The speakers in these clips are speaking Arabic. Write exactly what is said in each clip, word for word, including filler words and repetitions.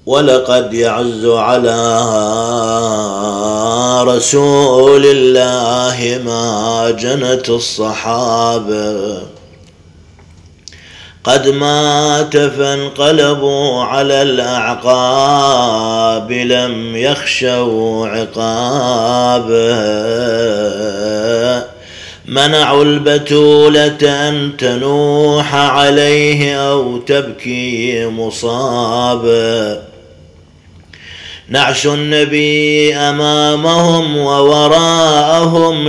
ولقد يعز على رسول الله ما جنت الصحابة، قد مات فانقلبوا على الأعقاب لم يخشوا عقابه، منعوا البتولة أن تنوح عليه أو تبكي مصابه، نعش النبي أمامهم ووراءهم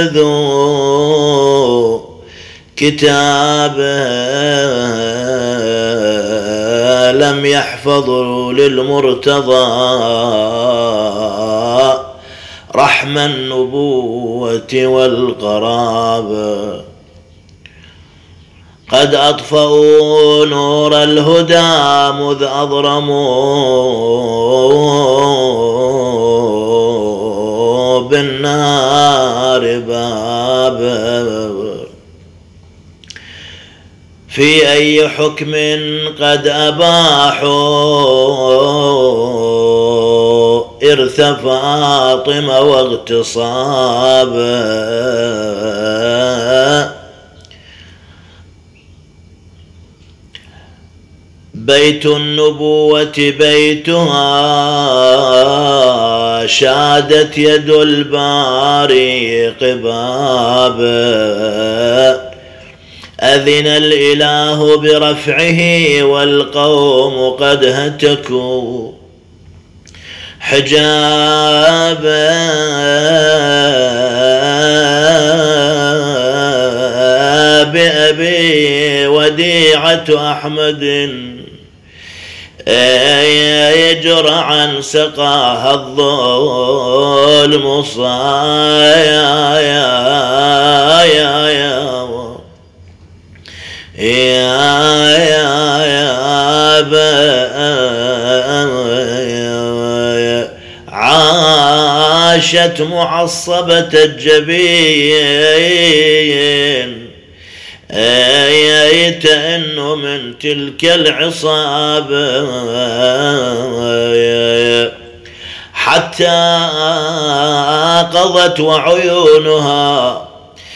نبذوا كتابه، لم يحفظوا للمرتضى رحم النبوة والقرابة، قد أطفأوا نور الهدى مذ أضرموا بالنار بابه، في أي حكم قد أباحوا إرث فاطمة واغتصابه، بيت النبوة بيتها شادت يد الباري قبابه، أذن الإله برفعه والقوم قد هتكوا حجابه، بأبي وديعة أحمد يجرى عن سقاها الظلم صايا يا يا يا يا عاشت معصبة الجبين يتأن من تلك العصابة، حتى قضت وعيونها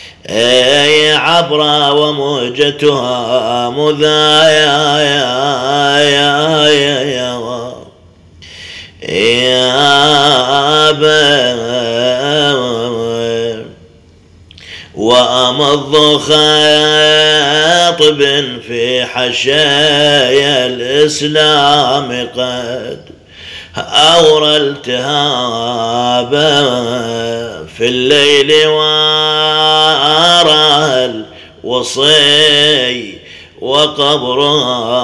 عبرا ومهجتها مذايا يا يا يا يا وأمض خاطب في حشايا الإسلام قد أورى التهابا، في الليل وراء الوصي وقبرها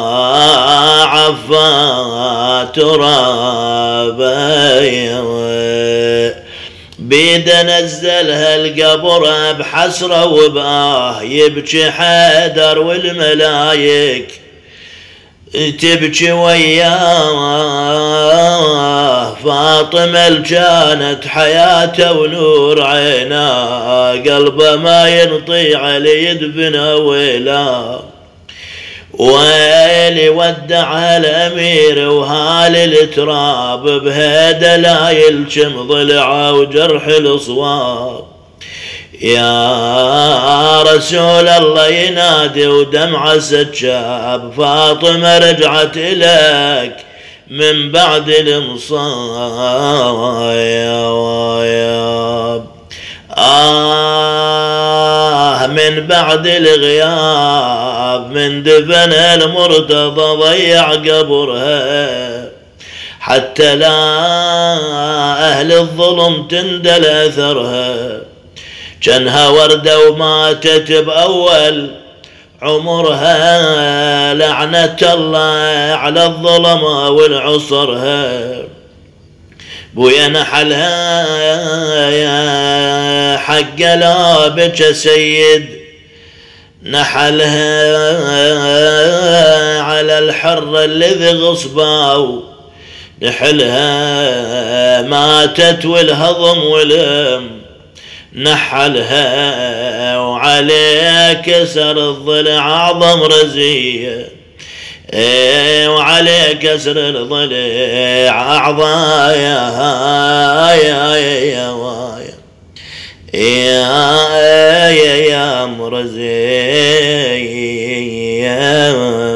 عفا ترابا، بيد نزلها القبر بحسرة وبآه يبكي حيدر والملايك تبكي وياه، فاطمة كانت حياته ونور عيناه، قلبه ما ينطي على يدفنه ويلا، ويلي ودع الأمير وهال التراب بهيدا لا يلشم ضلعه وجرح الأصوات، يا رسول الله ينادي ودمعة سجاب، فاطمة رجعت إليك من بعد المصايب، آه من بعد الغياب من دفن المرتضى ضيع قبرها، حتى لا أهل الظلم تندل أثرها، جنها وردة وماتت بأول عمرها، لعنة الله على الظلمة والعصرها، بويا نحلها يا حق لا بك سيد، نحلها على الحر الذي غصباو، نحلها ماتت والهضم ولم، نحلها وعليه كسر الضلع أعظم رزية، إيه وعليه كسر الضلع أعضايا يا يا وايا يا يا يا مرزي